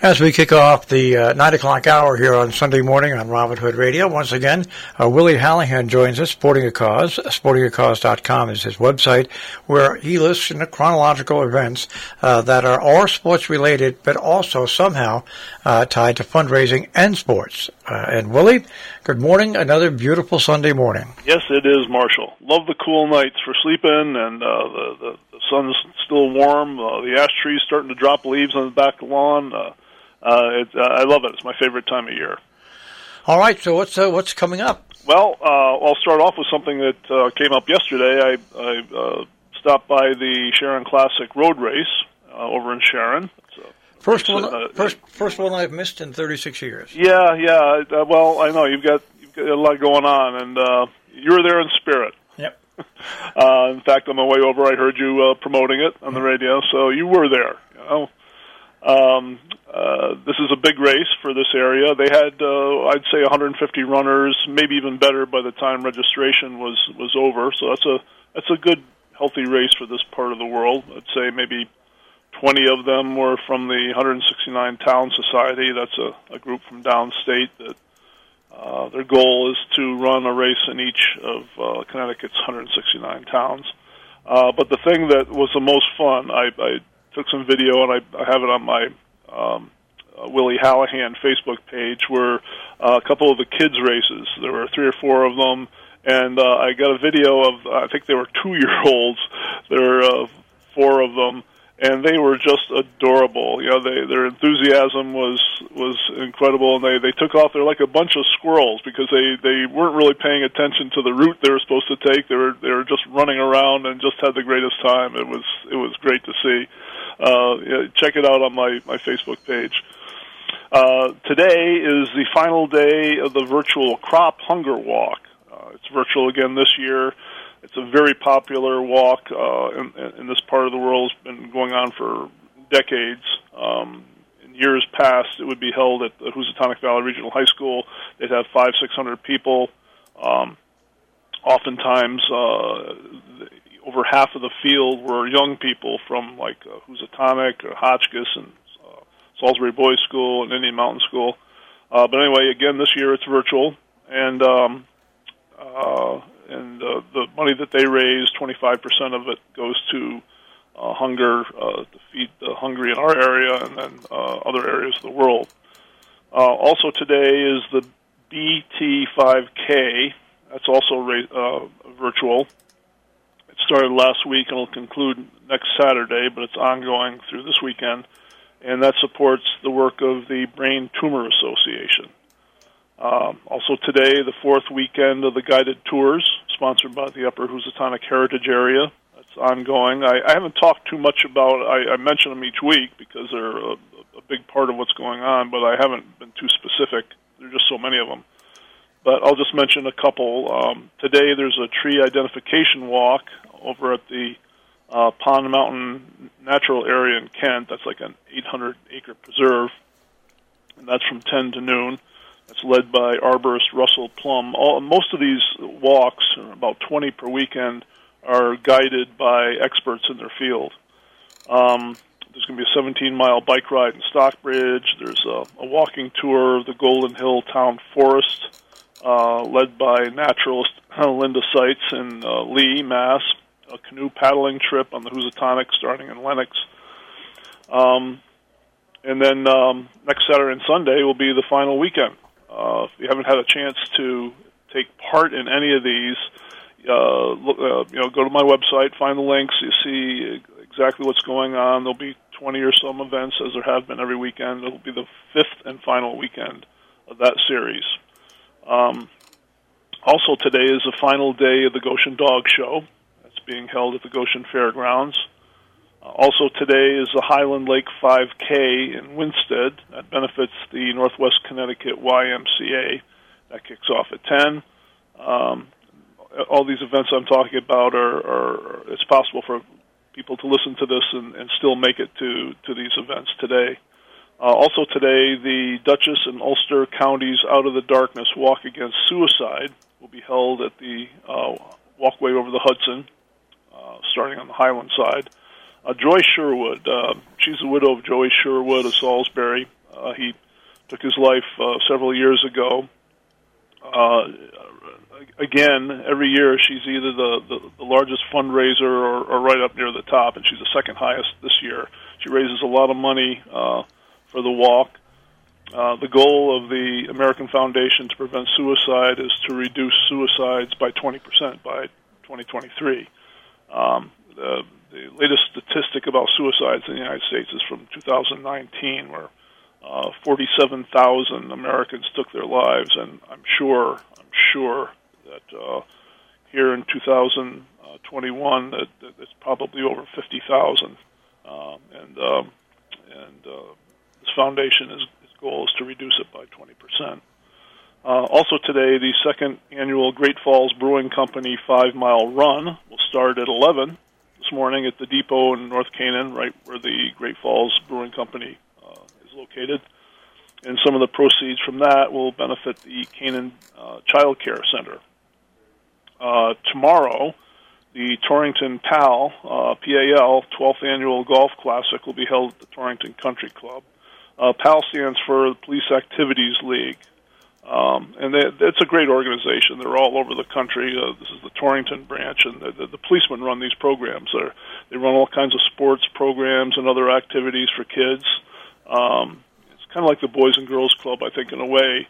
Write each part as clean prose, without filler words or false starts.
As we kick off the 9 o'clock hour here on Sunday morning on Robin Hood Radio, once again, Willie Hallahan joins us, Sporting a Cause. SportingACause.com is his website, where he lists in the chronological events that are all sports-related, but also somehow tied to fundraising and sports. And Willie, good morning. Another beautiful Sunday morning. Yes, it is, Marshall. Love the cool nights for sleeping, and the sun's still warm. The ash trees starting to drop leaves on the back lawn. I love it. It's my favorite time of year. All right, so what's coming up? Well, I'll start off with something that came up yesterday. I stopped by the Sharon Classic Road Race over in Sharon. First one I've missed in 36 years. Yeah. Well, I know you've got a lot going on, and you were there in spirit. Yep. In fact, on my way over, I heard you promoting it on the radio, so you were there. You know. This is a big race for this area. They had, I'd say, 150 runners, maybe even better by the time registration was over. So that's a good, healthy race for this part of the world. I'd say maybe 20 of them were from the 169 Town Society. That's a group from downstate that their goal is to run a race in each of Connecticut's 169 towns. But the thing that was the most fun, I took some video, and I have it on my Willie Hallahan Facebook page, were a couple of the kids' races. There were 3 or 4 of them, and I got a video of, I think they were 2-year-olds. There were 4 of them, and they were just adorable. You know, their enthusiasm was incredible, and they took off. They're like a bunch of squirrels because they weren't really paying attention to the route they were supposed to take. They were just running around and just had the greatest time. It was great to see. Check it out on my Facebook page. Today is the final day of the virtual Crop Hunger Walk. It's virtual again this year. It's a very popular walk in this part of the world. It's been going on for decades. In years past, it would be held at the Housatonic Valley Regional High School. They'd have 500-600 people. Oftentimes, over half of the field were young people from like Housatonic or Hotchkiss and Salisbury Boys School and Indian Mountain School. But anyway, again, this year it's virtual, and the money that they raise, 25% of it goes to hunger, to feed the hungry in our area and then other areas of the world. Also today is the BT5K. That's also virtual. It started last week and will conclude next Saturday, but it's ongoing through this weekend, and that supports the work of the Brain Tumor Association. Also today, the 4th weekend of the guided tours, sponsored by the Upper Housatonic Heritage Area. That's ongoing. I haven't talked too much about, I mention them each week because they're a big part of what's going on, but I haven't been too specific. There are just so many of them. But I'll just mention a couple. Today there's a tree identification walk over at the Pond Mountain Natural Area in Kent. That's like an 800-acre preserve, and that's from 10 to noon. That's led by arborist Russell Plum. Most of these walks, about 20 per weekend, are guided by experts in their field. There's going to be a 17-mile bike ride in Stockbridge. There's a walking tour of the Golden Hill Town Forest, led by naturalist Linda Seitz in Lee, Mass. A canoe paddling trip on the Housatonic starting in Lenox. And then next Saturday and Sunday will be the final weekend. If you haven't had a chance to take part in any of these, go to my website, find the links, you see exactly what's going on. There'll be 20 or some events, as there have been every weekend. It'll be the 5th and final weekend of that series. Also today is the final day of the Goshen Dog Show. That's being held at the Goshen Fairgrounds. Also today is the Highland Lake 5K in Winsted. That benefits the Northwest Connecticut YMCA. That kicks off at 10. All these events I'm talking about it's possible for people to listen to this and still make it to these events today. Also today, the Dutchess and Ulster Counties Out of the Darkness Walk Against Suicide will be held at the walkway over the Hudson, starting on the Highland side. Joy Sherwood, she's the widow of Joey Sherwood of Salisbury. He took his life several years ago. Again, every year she's either the largest fundraiser or right up near the top, and she's the second highest this year. She raises a lot of money for the walk. The goal of the American Foundation to Prevent Suicide is to reduce suicides by 20% by 2023. The latest statistic about suicides in the United States is from 2019, where 47,000 Americans took their lives, and I'm sure that here in 2021 that it's probably over 50,000, and this foundation's goal is to reduce it by 20%. Also today, the second annual Great Falls Brewing Company 5-mile run will start at 11 this morning at the depot in North Canaan, right where the Great Falls Brewing Company is located. And some of the proceeds from that will benefit the Canaan Child Care Center. Tomorrow, the Torrington PAL, PAL 12th Annual Golf Classic will be held at the Torrington Country Club. PAL stands for the Police Activities League, and it's a great organization. They're all over the country. This is the Torrington branch, and the policemen run these programs. They run all kinds of sports programs and other activities for kids. It's kind of like the Boys and Girls Club, I think, in a way.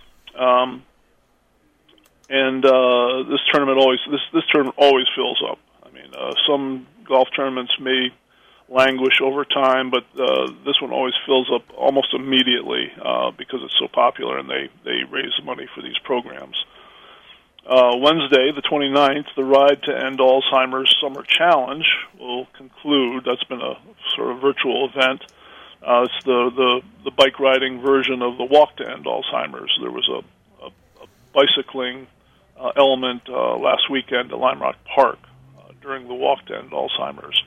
This tournament always fills up. I mean, some golf tournaments may languish over time, but this one always fills up almost immediately because it's so popular, and they raise money for these programs. Wednesday, the 29th, the Ride to End Alzheimer's Summer Challenge will conclude. That's been a sort of virtual event. It's the bike riding version of the Walk to End Alzheimer's. There was a bicycling element last weekend at Lime Rock Park during the Walk to End Alzheimer's.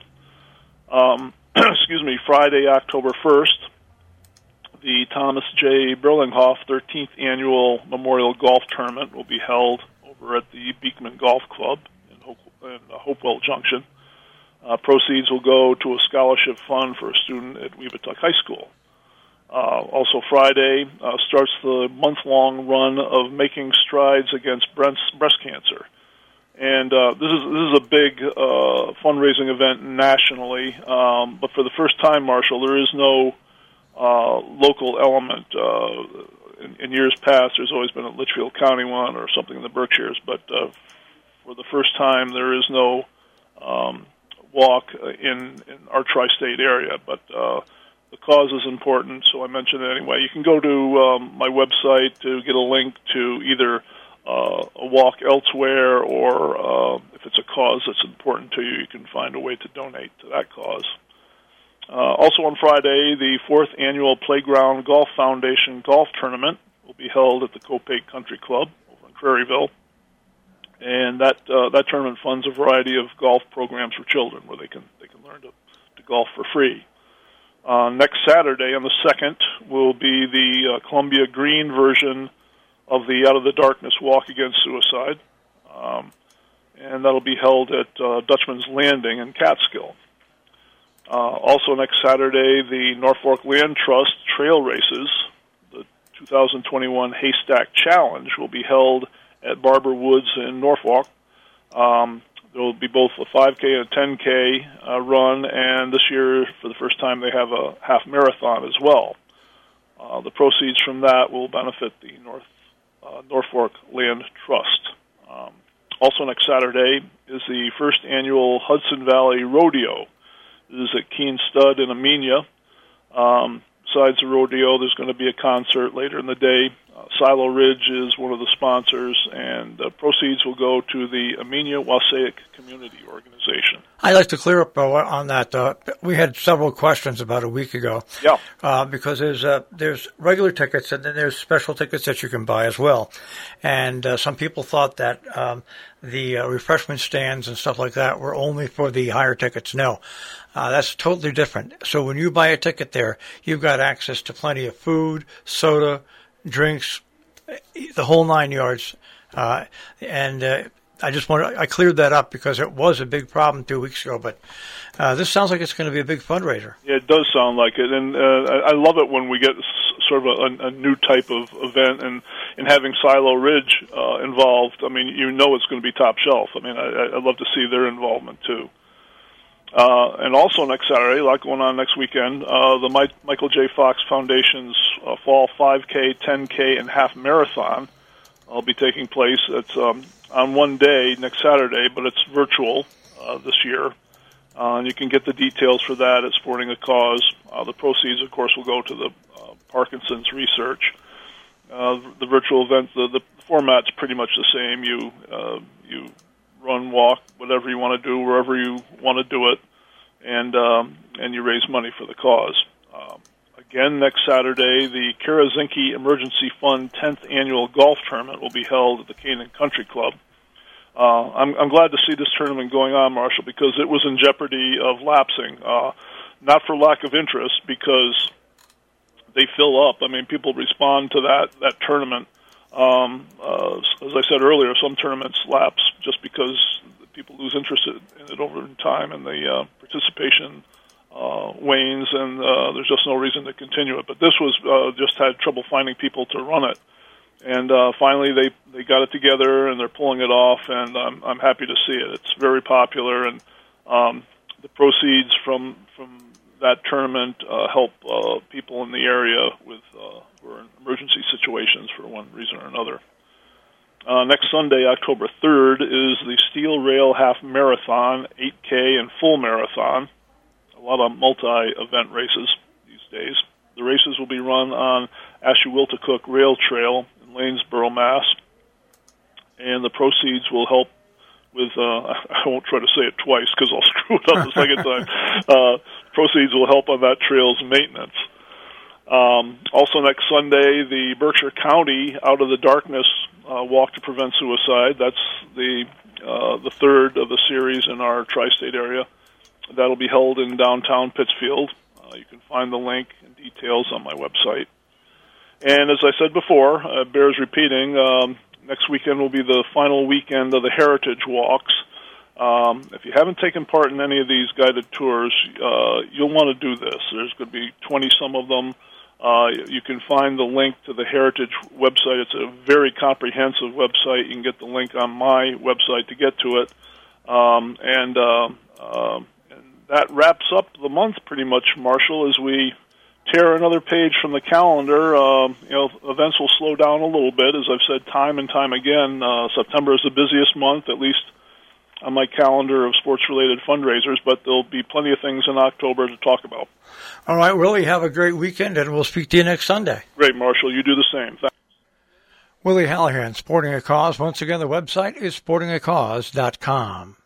Friday, October 1st, the Thomas J. Berlinghoff 13th Annual Memorial Golf Tournament will be held over at the Beekman Golf Club in Hopewell Junction. Proceeds will go to a scholarship fund for a student at Weebatuck High School. Also Friday starts the month-long run of Making Strides Against Breast Cancer. And this is a big fundraising event nationally, but for the first time, Marshall, there is no local element. In years past, there's always been a Litchfield County one or something in the Berkshires, but for the first time, there is no walk in our tri-state area. But the cause is important, so I mentioned it anyway. You can go to my website to get a link to either a walk elsewhere, or if it's a cause that's important to you, you can find a way to donate to that cause. Also on Friday, the 4th Annual Playground Golf Foundation Golf Tournament will be held at the Copake Country Club over in Craryville. And that tournament funds a variety of golf programs for children where they can learn to golf for free. Next Saturday, on the 2nd, will be the Columbia Green version of the Out of the Darkness Walk Against Suicide, and that'll be held at Dutchman's Landing in Catskill. Also next Saturday, the Norfolk Land Trust Trail Races, the 2021 Haystack Challenge, will be held at Barber Woods in Norfolk. There will be both a 5K and a 10K run, and this year, for the first time, they have a half marathon as well. The proceeds from that will benefit the Norfolk Land Trust. Also next Saturday is the 1st Annual Hudson Valley Rodeo. This is at Keene Stud in Amenia. Besides the rodeo, there's going to be a concert later in the day. Silo Ridge is one of the sponsors, and the proceeds will go to the Amenia Wassaic Community Organization. I'd like to clear up on that. We had several questions about a week ago. Yeah. Because there's regular tickets, and then there's special tickets that you can buy as well. And some people thought that the refreshment stands and stuff like that were only for the higher tickets. No. That's totally different. So when you buy a ticket there, you've got access to plenty of food, soda, drinks, the whole 9 yards. I cleared that up because it was a big problem 2 weeks ago, but this sounds like it's going to be a big fundraiser. Yeah, it does sound like it, and I love it when we get sort of a new type of event, and having Silo Ridge involved, I mean, you know it's going to be top shelf. I mean, I'd love to see their involvement too. And also next Saturday, a lot going on next weekend, the Michael J. Fox Foundation's Fall 5K, 10K, and Half Marathon will be taking place. It's on one day, next Saturday, but it's virtual this year. And you can get the details for that at Sporting a Cause. The proceeds, of course, will go to the Parkinson's research. The virtual event, the format's pretty much the same. You run, walk, whatever you want to do, wherever you want to do it, and you raise money for the cause. Again, next Saturday, the Karazinki Emergency Fund 10th Annual Golf Tournament will be held at the Canaan Country Club. I'm glad to see this tournament going on, Marshall, because it was in jeopardy of lapsing. Not for lack of interest, because they fill up. I mean, people respond to that tournament. As I said earlier, some tournaments lapse just because people lose interest in it over time, and the participation wanes, and there's just no reason to continue it. But this was just had trouble finding people to run it, and finally they got it together, and they're pulling it off, and I'm happy to see it. It's very popular, and the proceeds from that tournament help people in the area with who are in emergency situations for one reason or another. Next Sunday, October 3rd, is the Steel Rail Half Marathon, 8K, and Full Marathon. A lot of multi-event races these days. The races will be run on Ashewiltacook Rail Trail in Lanesboro, Mass. And the proceeds will help with, I won't try to say it twice because I'll screw it up the second time. Proceeds will help on that trail's maintenance. Also next Sunday, the Berkshire County Out of the Darkness Walk to Prevent Suicide. That's the third of the series in our tri-state area. That'll be held in downtown Pittsfield. You can find the link and details on my website. And as I said before, bears repeating, next weekend will be the final weekend of the Heritage Walks. If you haven't taken part in any of these guided tours, you'll want to do this. There's going to be 20-some of them. You can find the link to the Heritage website. It's a very comprehensive website. You can get the link on my website to get to it. And that wraps up the month pretty much, Marshall, as we tear another page from the calendar. Events will slow down a little bit. As I've said time and time again, September is the busiest month, at least on my calendar of sports-related fundraisers, but there'll be plenty of things in October to talk about. All right, Willie, have a great weekend, and we'll speak to you next Sunday. Great, Marshall. You do the same. Thanks. Willie Hallahan, Sporting a Cause. Once again, the website is sportingacause.com.